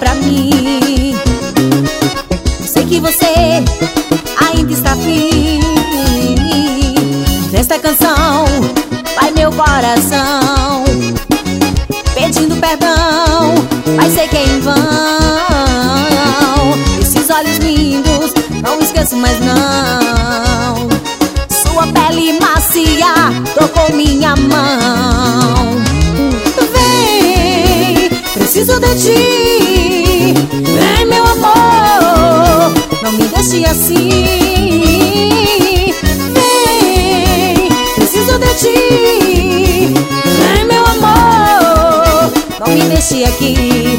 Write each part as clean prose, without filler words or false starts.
pra mim. Sei que você ainda está afim. Nesta canção vai meu coração pedindo perdão, mas sei que é em vão. Esses olhos lindos não esqueço mais não. Sua pele macia tocou minha mão. Vem, preciso de ti. Vem, meu amor, não me deixe assim. Vem, preciso de ti. Vem, meu amor, não me deixe aqui.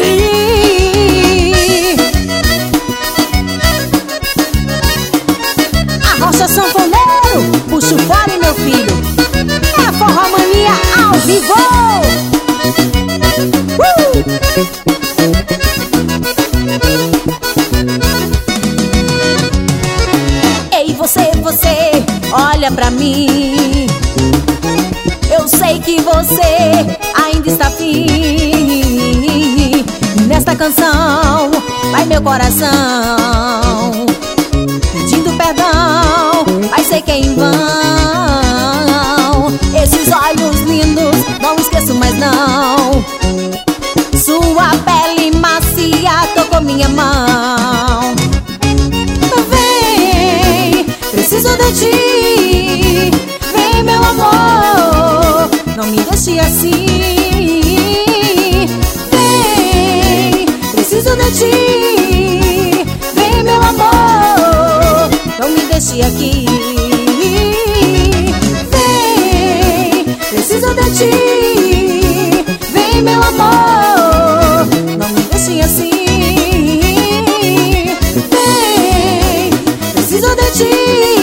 Arrocha sanfoneiro, puxa o fole, meu filho. É a Forró Mania ao vivo. Ei, você, olha pra mim. Eu sei que você ainda está afim. Nesta canção vai meu coração pedindo perdão, mas sei que é em vão. Esses olhos lindos não esqueço mais não. Sua pele macia tocou minha mão. Vem, preciso de ti. Vem, meu amor, não me deixe assim. Vem, preciso de ti. Vem, meu amor, não me deixe aqui. Vem, preciso de ti. Vem, meu amor, não me deixe assim. Vem, preciso de ti.